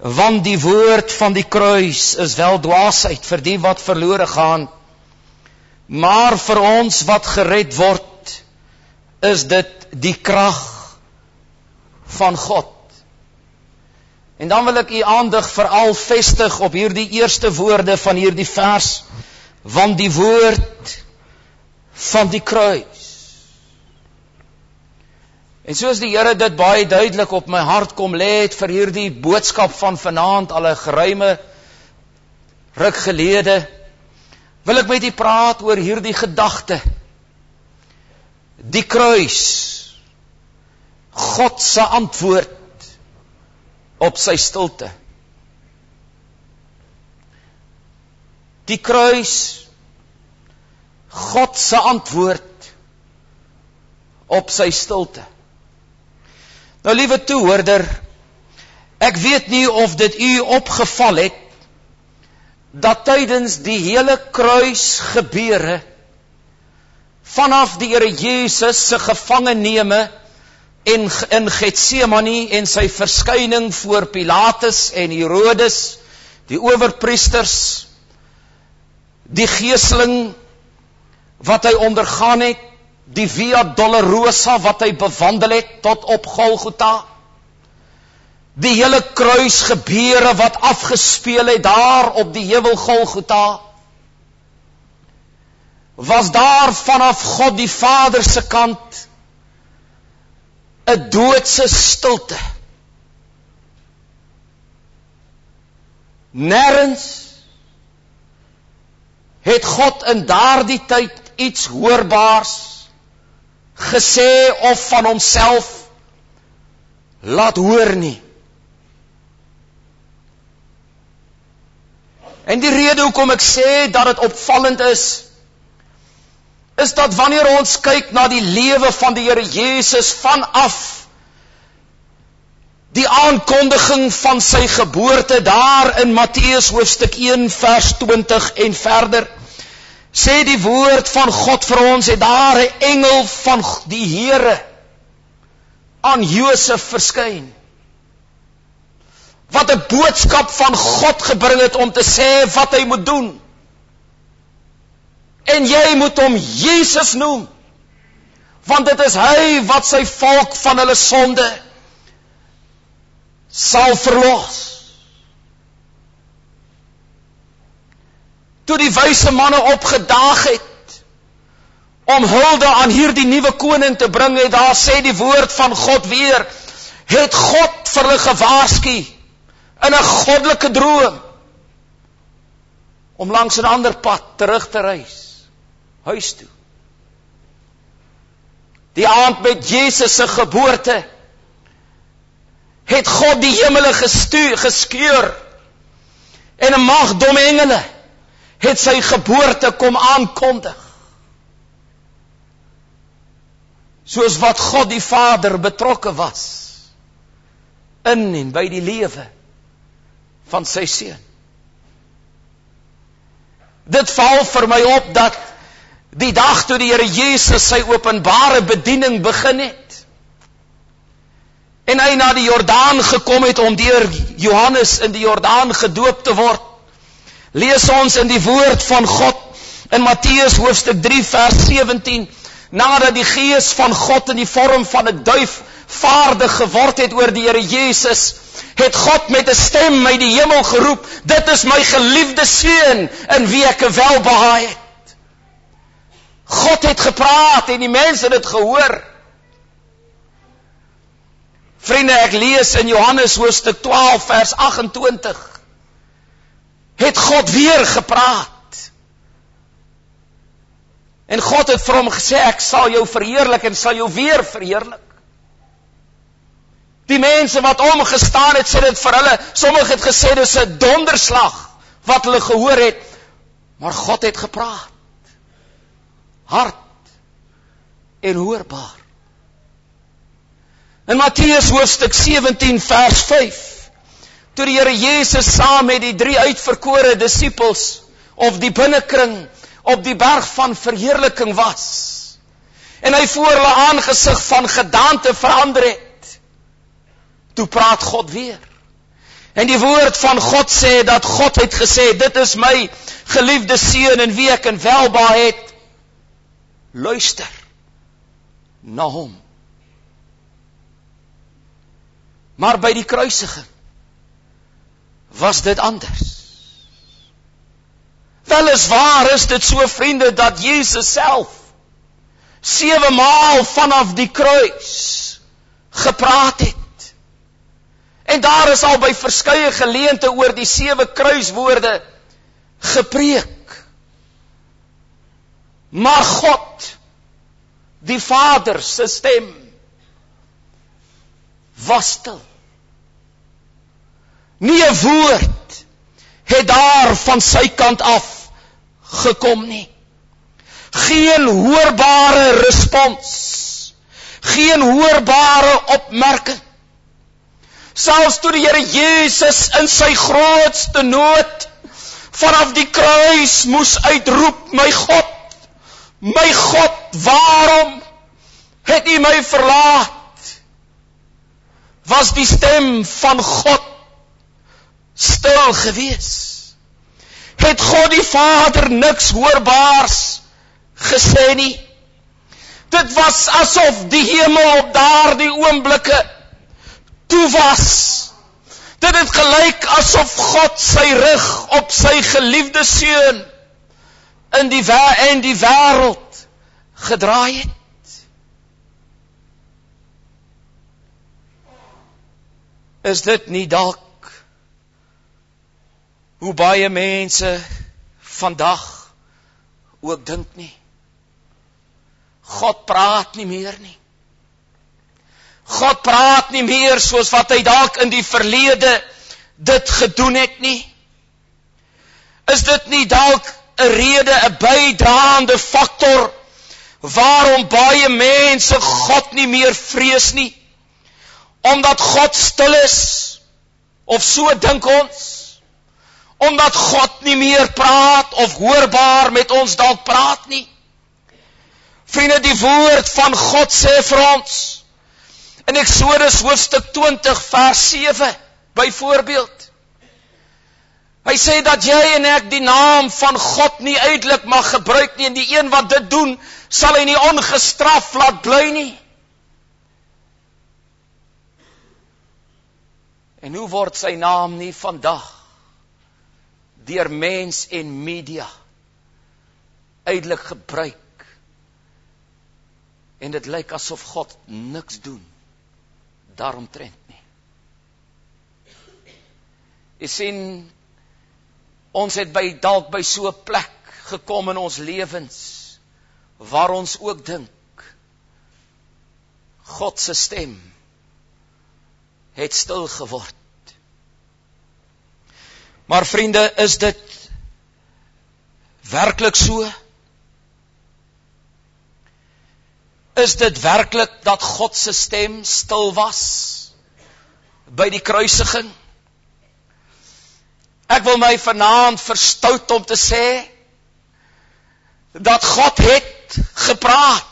want die woord van die kruis is wel dwaasheid vir die wat verlore gaan, maar vir ons wat gered word, is dit die krag van God. En dan wil ek u aandag veral vestig op hierdie eerste woorde van hierdie vers, want die woord van die kruis. En soos die Here dit baie duidelik op my hart kom lê het vir hierdie boodskap van vanaand al 'n geruime ruk gelede, wil ek met u praat oor hierdie gedagte. Die kruis, God se antwoord op sy stilte. Die kruis, God se antwoord op sy stilte. Nou liewe toehoorder, ek weet nie of dit u opgeval het, dat tydens die hele kruis gebeure, vanaf die Here Jesus se gevangeneme in Getsemane en sy verskyning voor Pilatus en Herodes, die owerpriesters, die geeseling wat hy ondergaan het, die Via Dolorosa wat hy bewandel het tot op Golgotha, die hele kruisgebeure wat afgespeel het daar op die heuwel Golgotha, was daar vanaf God die Vader se kant 'n doodse stilte. Nêrens het God in daardie tyd iets hoorbaars gesê of van homself laat hoor nie. En die rede hoekom ek sê dat dit opvallend is dat wanneer ons kyk na die lewe van die Here Jesus vanaf die aankondiging van sy geboorte daar in Matteus hoofstuk 1 vers 20 en verder, sê die woord van God vir ons, het daar 'n engel van die Here aan Josef verskyn, wat 'n boodskap van God gebring het om te sê wat hy moet doen. En jy moet hom Jesus noem, want dit is hy wat sy volk van hulle sonde sal verlos. Toe die wyse manne opgedaag het om hulde aan hierdie nuwe koning te bring, het daar sê die woord van God weer, het God vir hulle gewaarsku in 'n goddelike droom om langs 'n ander pad terug te reis huis toe. Die aand met Jesus se geboorte het God die hemele geskeur en 'n magdom engele het sy geboorte kom aankondig. Soos wat God die Vader betrokke was in en by die lewe van sy seun. Dit val vir my op dat die dag toe die Here Jesus sy openbare bediening begin het, en hy na die Jordaan gekom het om deur Johannes in die Jordaan gedoop te word, lees ons in die woord van God in Matteus hoofstuk 3 vers 17, nadat die Gees van God in die vorm van 'n duif vaardig geword het oor die Here Jesus, het God met 'n stem uit die hemel geroep, dit is my geliefde seun in wie ek welbehaag het. God het gepraat en die mense het dit gehoor. Vriende, ek lees in Johannes hoofstuk 12 vers 28, het God weer gepraat. En God het vir hom gesê, ek sal jou verheerlik en sal jou weer verheerlik. Die mense wat omgestaan het, sê dit vir hulle, sommige het gesê, dit is 'n donderslag wat hulle gehoor het, maar God het gepraat. Hard en hoorbaar. In Matteus hoofstuk 17 vers 5, toe die Here Jesus saam met die 3 uitverkore disippels of die binnekring op die berg van verheerliking was, en hy voor hulle aangesig van gedaante verander het, toe praat God weer. En die woord van God sê dat God het gesê, dit is my geliefde seun in wie ek in welbehae het. Luister na hom. Maar by die kruisiging was dit anders. Weliswaar is dit so, vriende, dat Jesus self 7 maal vanaf die kruis gepraat het. En daar is al by verskeie geleente oor die 7 kruiswoorde gepreek. Maar God, die Vader se stem, was stil. Nie 'n woord het daar van sy kant af gekom nie. Geen hoorbare respons, geen hoorbare opmerking. Selfs toe die Here Jesus in sy grootste nood vanaf die kruis moes uitroep, my God, waarom het U my verlaat? Was die stem van God stil gewees? Het God die Vader niks hoorbaars gesê nie? Dit was asof die hemel op daardie oomblikke toe was. Dit het gelyk asof God sy rug op sy geliefde seun in die wêreld gedraai het. Is dit nie dalk hoe baie mense vandag ook dink nie? God praat nie meer nie. God praat nie meer soos wat hy dalk in die verlede dit gedoen het nie. Is dit nie dalk 'n rede, 'n bydraende faktor waarom baie mense God nie meer vrees nie? Omdat God stil is, of so dink ons, omdat God nie meer praat of hoorbaar met ons dalk praat nie. Vriende, die woord van God sê vir ons, in Eksodus hoofstuk 20 vers 7, byvoorbeeld, hy sê dat jy en ek die naam van God nie uitelik mag gebruik nie, en die een wat dit doen, sal hy nie ongestraf laat bly nie. En hoe word sy naam nie vandag deur mens en media uitelik gebruik? En dit lyk asof God niks doen daaromtrent nie. Jy sien, ons het dalk by so 'n plek gekom in ons lewens waar ons ook dink God se stem het stil geword. Maar vriende, is dit werklik so? Is dit werklik dat God se stem stil was by die kruisiging? Ek wil my vanaand verstout om te sê dat God het gepraat.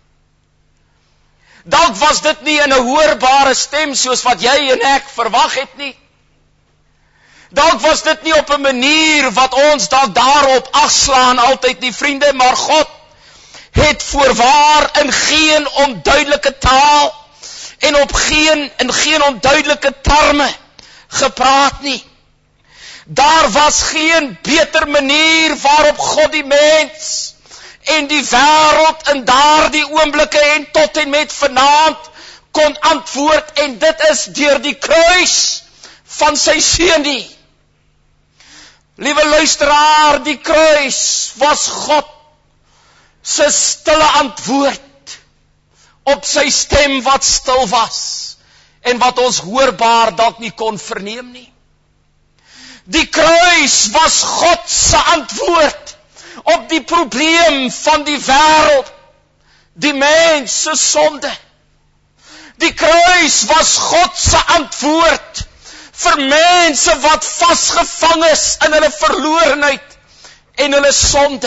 Dalk was dit nie in 'n hoorbare stem soos wat jy en ek verwag het nie. Dalk was dit nie op 'n manier wat ons dalk daarop agslaan altyd nie, vriende, maar God het voorwaar in geen onduidelike taal en in geen onduidelike terme gepraat nie. Daar was geen beter manier waarop God die mens en die wêreld in daardie oomblikke en tot en met vanaand kon antwoord, en dit is deur die kruis van sy seun nie. Liewe luisteraar, die kruis was God se stille antwoord op sy stem wat stil was en wat ons hoorbaar dalk nie kon verneem nie. Die kruis was God se antwoord op die probleem van die wêreld, die mens se sonde. Die kruis was God se antwoord vir mense wat vasgevang is in hulle verlorenheid en hulle sonde.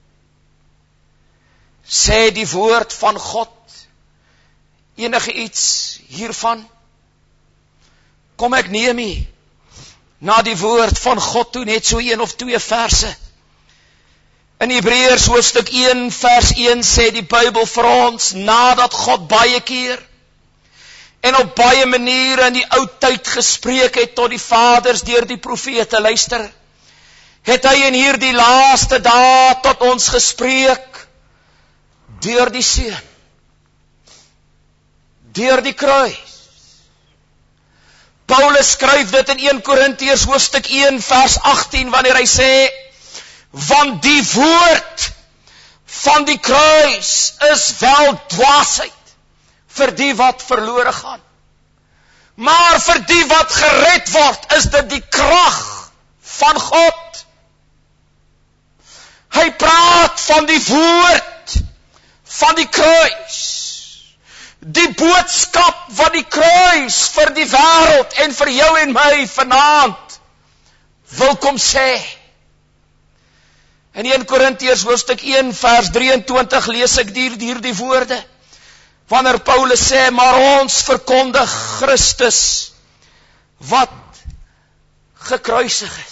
Sê die woord van God enige iets hiervan? Kom, ek neem nie na die woord van God toe, net so 1 of 2 verse. In Hebreërs hoofstuk 1 vers 1 sê die Bybel vir ons, nadat God baie keer en op baie maniere in die ou tyd gespreek het tot die vaders deur die profete, luister, het hy in hierdie laaste dae tot ons gespreek deur die Seun, deur die kruis. Paulus skryf dit in 1 Korintiërs hoofstuk 1 vers 18 wanneer hy sê, want die woord van die kruis is wel dwaasheid vir die wat verlore gaan. Maar vir die wat gered word, is dit die krag van God. Hy praat van die woord van die kruis. Die boodskap van die kruis vir die wêreld en vir jou en my vanaand wil kom sê. In 1 Korintiërs hoofstuk 1 vers 23 lees ek hierdie woorde. Wanneer Paulus sê, maar ons verkondig Christus wat gekruisig is.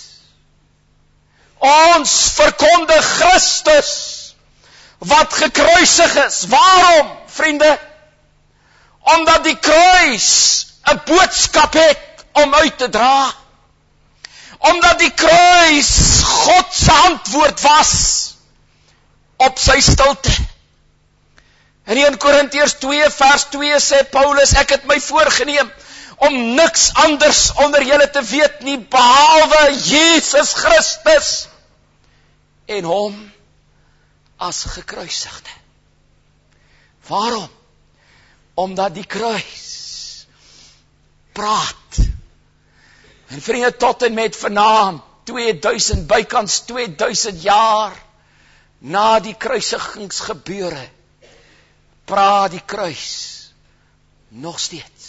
Ons verkondig Christus wat gekruisig is. Waarom, vriende? Omdat die kruis 'n boodskap het om uit te dra. Omdat die kruis God se antwoord was op sy stilte. In 1 Korintiërs 2 vers 2 sê Paulus, ek het my voorgenem om niks anders onder julle te weet nie, behalwe Jesus Christus en hom as gekruisigde. Waarom? Omdat die kruis praat. En vriende, tot en met vanaand, 2000, bykans 2000 jaar na die kruisigingsgebeure, praat die kruis nog steeds.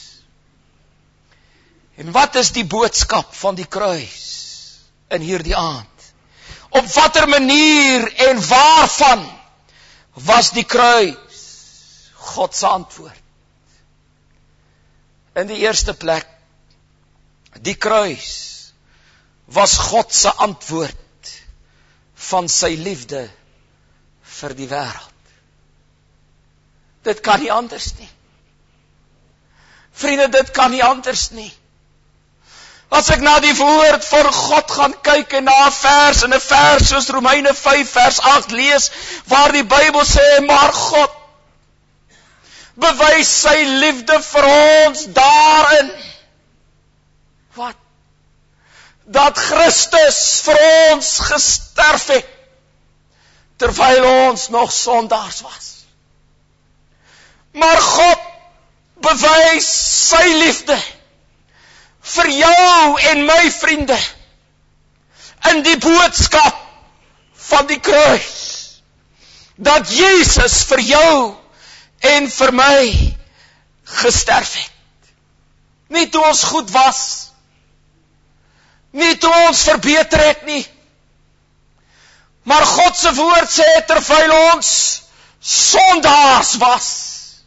En wat is die boodskap van die kruis in hierdie aand? Op watter manier en waarvan was die kruis God se antwoord? In die eerste plek, die kruis was God se antwoord van sy liefde vir die wêreld. Dit kan nie anders nie. Vriende, dit kan nie anders nie. As ek na die woord van God gaan kyk en na 'n vers soos Romeine 5 vers 8 lees, waar die Bybel sê, maar God bewys sy liefde vir ons daarin. Wat? Dat Christus vir ons gesterf het, terwyl ons nog sondaars was. Maar God bewys sy liefde vir jou en my vriende in die boodskap van die kruis, dat Jesus vir jou en vir my gesterf het. Nie toe ons goed was, nie toe ons verbeter het nie, maar God se woord sê terwyl ons sondaars was.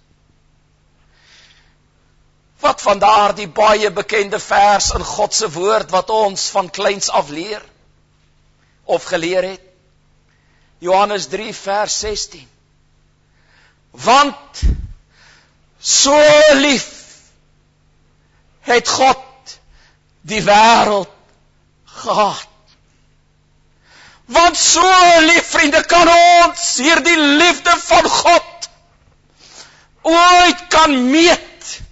Wat van daardie baie bekende vers in God se woord wat ons van kleins af leer of geleer het? Johannes 3 vers 16. Want so lief het God die wêreld gehad. Want so lief, vriende, kan ons hierdie liefde van God ooit kan meet?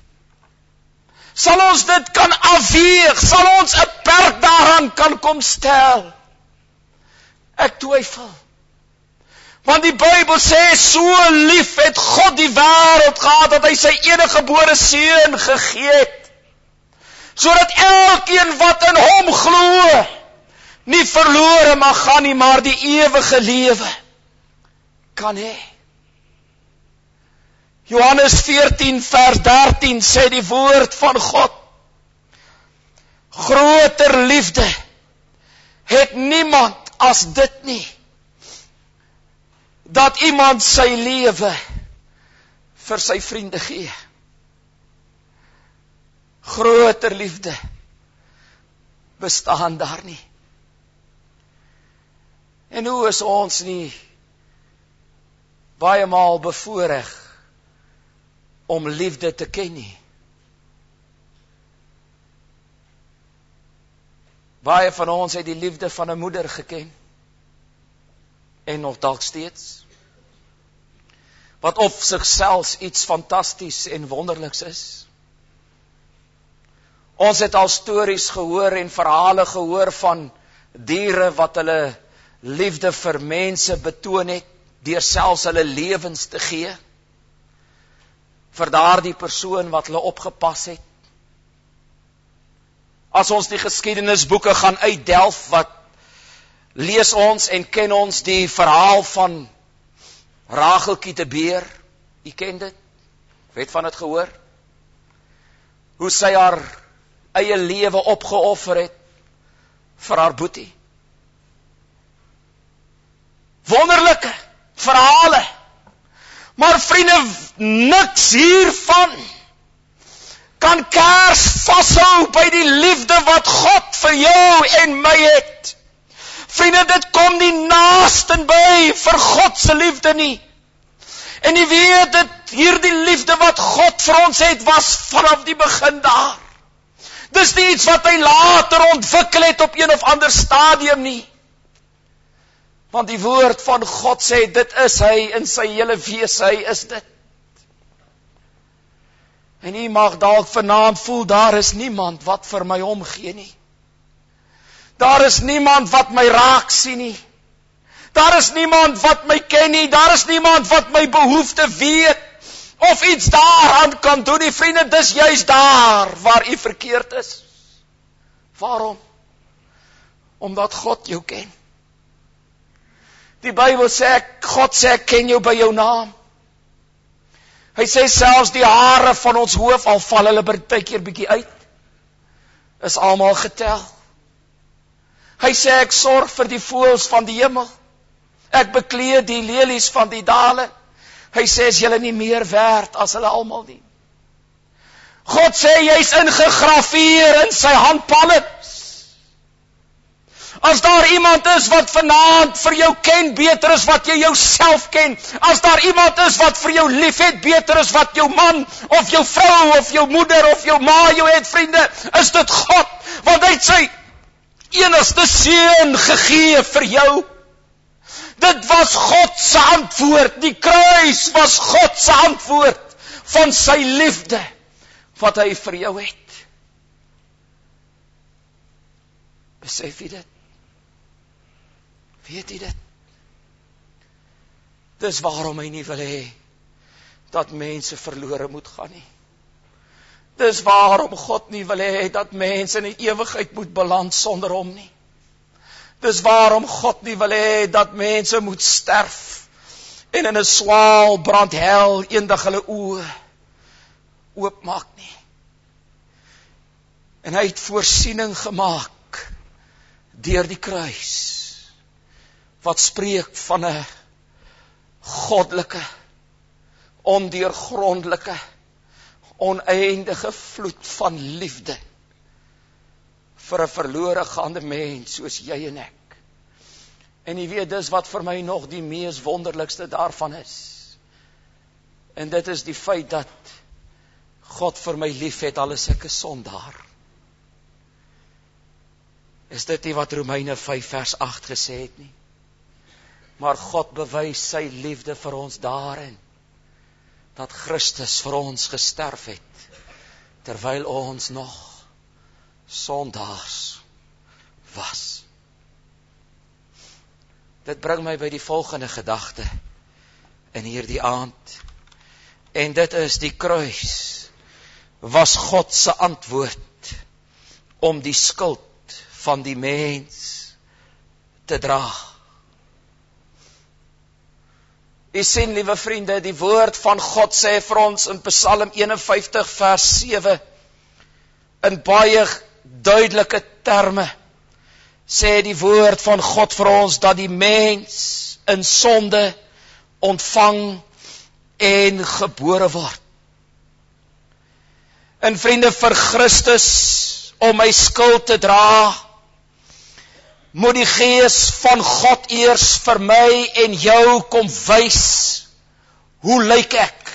Sal ons dit kan afweeg? Sal ons 'n perk daaraan kan kom stel? Ek twyfel. Want die Bybel sê, so lief het God die wêreld gehad, dat hy sy eniggebore seun gegee het, sodat elkeen wat in hom glo, nie verlore mag gaan nie, maar die ewige lewe kan hê. Johannes 14 vers 13 sê die woord van God, groter liefde het niemand as dit nie, dat iemand sy lewe vir sy vriende gee. Groter liefde bestaan daar nie. En hoe is ons nie baie maal bevoorreg om liefde te ken nie? Baie van ons het die liefde van 'n moeder geken, en nog dalk steeds, wat op sigself iets fantasties en wonderliks is. Ons het al stories gehoor en verhale gehoor van diere wat hulle liefde vir mense betoon het, deur selfs hulle lewens te gee, vir daardie persoon wat hulle opgepas het. As ons die geskiedenisboeke gaan uitdelf, wat lees ons en ken ons die verhaal van Racheltjie de Beer. U ken dit? Het van dit gehoor? Hoe sy haar eie lewe opgeoffer het vir haar boetie. Wonderlike verhale. Maar vriende, niks hiervan kan kers vashou by die liefde wat God vir jou en my het. Vriende, dit kom nie naasten by vir God se liefde nie. En jy weet dit, hierdie liefde wat God vir ons het, was vanaf die begin daar. Dis nie iets wat hy later ontwikkel het op een of ander stadium nie. Want die woord van God sê, dit is hy in sy hele wese, hy is dit. En jy mag dalk vanaand voel, daar is niemand wat vir my omgee nie. Daar is niemand wat my raak sien nie. Daar is niemand wat my ken nie. Daar is niemand wat my behoefte weet, of iets daaraan kan doen nie. Vriende, dis juist daar waar u verkeerd is. Waarom? Omdat God jou ken. Die Bybel sê, God sê, ek ken jou by jou naam. Hy sê selfs die hare van ons hoof, al val hulle partykeer bietjie uit, is almal getel. Hy sê, ek sorg vir die voëls van die hemel. Ek bekleed die lelies van die dale. Hy sê, is julle nie meer werd as hulle almal nie. God sê, jy's ingegraveer in sy handpalms. As daar iemand is wat vanaand vir jou ken, beter is wat jy jouself ken. As daar iemand is wat vir jou lief het, beter is wat jou man, of jou vrou, of jou moeder, of jou ma jou het, vriende, is dit God. Want hy het sy enigste seun gegee vir jou. Dit was God se antwoord. Die kruis was God se antwoord van sy liefde wat hy vir jou het. Besef jy dit? Weet jy dit? Dis waarom hy nie wil hê dat mense verlore moet gaan nie. Dis waarom God nie wil hê dat mense in die ewigheid moet beland sonder hom nie. Dis waarom God nie wil hê dat mense moet sterf en in 'n swaal brand hel eendag hulle oë oopmaak nie. En hy het voorsiening gemaak deur die kruis, wat spreek van 'n goddelike, ondeurgrondelike, oneindige vloed van liefde vir 'n verlore gaande mens soos jy en ek. En jy weet, dis wat vir my nog die mees wonderlikste daarvan is. En dit is die feit dat God vir my lief het, al is ek 'n sondaar. Is dit nie wat Romeine 5 vers 8 gesê het nie? Maar God bewys sy liefde vir ons daarin, dat Christus vir ons gesterf het, terwyl ons nog sondaars was. Dit bring my by die volgende gedagte in hierdie aand. En dit is, die kruis was God se antwoord om die skuld van die mens te dra. U sien, liewe vriende, die woord van God sê vir ons in Psalm 51 vers 7, in baie duidelike terme, sê die woord van God vir ons, dat die mens in sonde ontvang en gebore word. En vriende, vir Christus om my skuld te dra, moet die Gees van God eers vir my en jou kom wys, hoe lyk ek?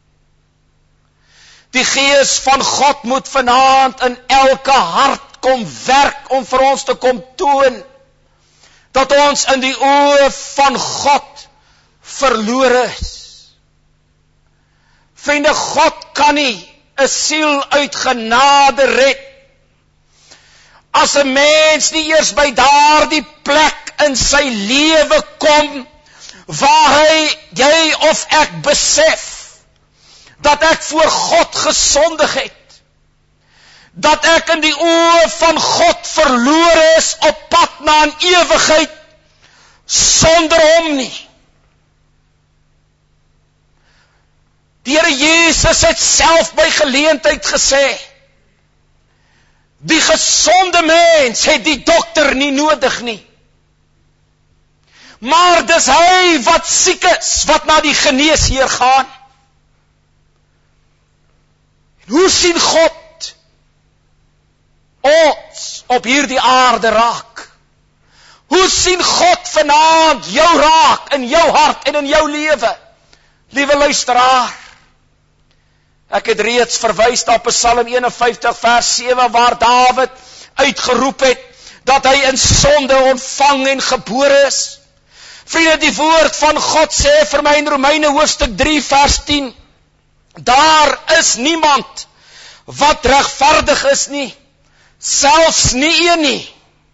Die Gees van God moet vanaand in elke hart kom werk om vir ons te kom toon, dat ons in die oë van God verlore is. Vriende, God kan nie 'n siel uit genade red, as 'n mens nie eers by daardie plek in sy lewe kom, waar jy of ek besef, dat ek voor God gesondig het, dat ek in die oë van God verlore is op pad na 'n ewigheid, sonder hom nie. Die Here Jesus het self by geleentheid gesê, die gesonde mens het die dokter nie nodig nie, maar dis hy wat siek is, wat na die geneesheer gaan. Hoe sien God ons op hierdie aarde raak? Hoe sien God vanaand jou raak in jou hart en in jou lewe? Liewe luisteraar, ek het reeds verwys na Psalm 51 vers 7 waar Dawid uitgeroep het dat hy in sonde ontvang en gebore is. Vriende, die woord van God sê vir my in Romeine hoofstuk 3 vers 10, daar is niemand wat regverdig is nie, selfs nie een nie.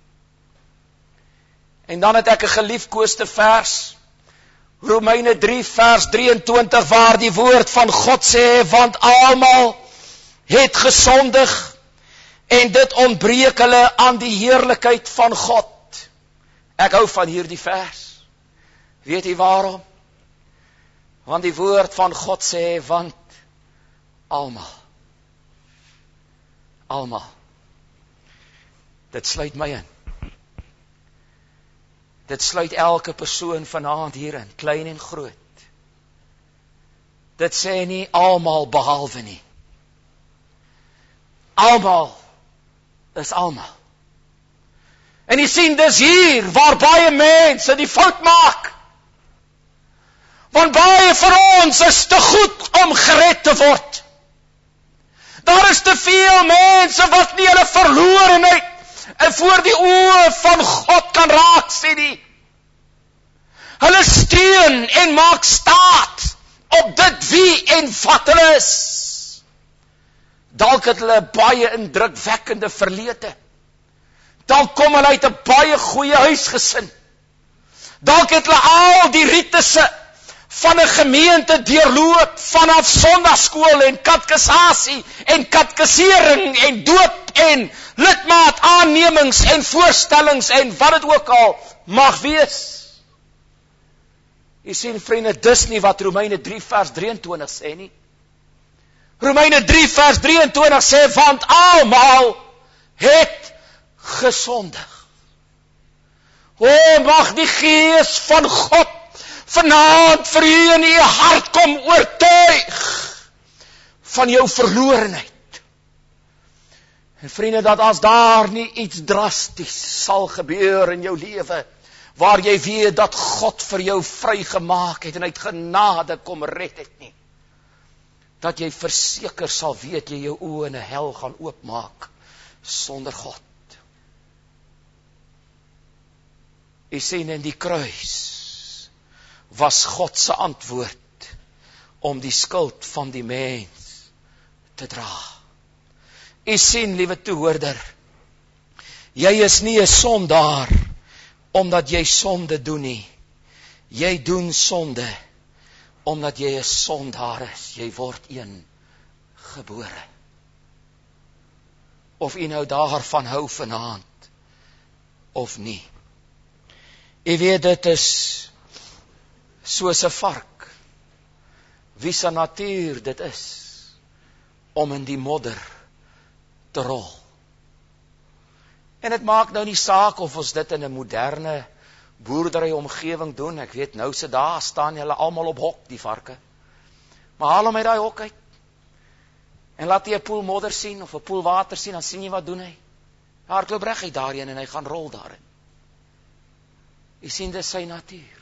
En dan het ek 'n geliefkoeste vers, Romeine 3 vers 23, waar die woord van God sê, want almal het gesondig en dit ontbreek hulle aan die heerlikheid van God. Ek hou van hierdie vers. Weet jy waarom? Want die woord van God sê, want almal. Dit sluit my in. Dit sluit elke persoon vanaand hierin, klein en groot. Dit sê nie almal behalwe nie. Almal is almal. En jy sien, dis hier waar baie mense die fout maak. Want baie van ons is te goed om gered te word. Daar is te veel mense wat nie hulle verlorenheid en voor die oë van God kan raak sien nie. Hulle steun en maak staat op dit wie en wat hulle is. Dalk het hulle baie indrukwekkende verlede. Dalk kom hulle uit 'n baie goeie huisgesin. Dalk het hulle al die ritusse van 'n gemeente deurloop, vanaf sondagskool en katekisasie en katekisering en doop en lidmaat aannemings en voorstellings en wat dit ook al mag wees. Jy sien, vriende, dis nie wat Romeine 3 vers 23 sê nie. Romeine 3 vers 23 sê, want almal het gesondig. O, mag die Gees van God vanaand vir u in u hart kom oortuig van jou verlorenheid. En vriende, dat as daar nie iets drasties sal gebeur in jou lewe, waar jy weet dat God vir jou vrygemaak het en uit genade kom red het nie, dat jy verseker sal weet jy jou oë in 'n hel gaan oopmaak sonder God. Jy sien, in die kruis was God se antwoord om die skuld van die mens te dra. Jy sien, liewe toehoorder, jy is nie 'n sondaar omdat jy sonde doen nie. Jy doen sonde omdat jy 'n sondaar is. Jy word een gebore. Of jy nou daarvan hou vanaand of nie. Jy weet, dit is soos 'n vark, wie se natuur dit is om in die modder te rol. En dit maak nou nie saak of ons dit in 'n moderne boerdery omgewing doen. Ek weet, nou se dae staan hulle almal op hok, die varke. Maar haal hom uit daai hok uit en laat jy 'n poel modder sien of 'n poel water sien, dan sien jy wat doen hy. Hardloop reguit daarheen en hy gaan rol daarin. U sien, dis sy natuur.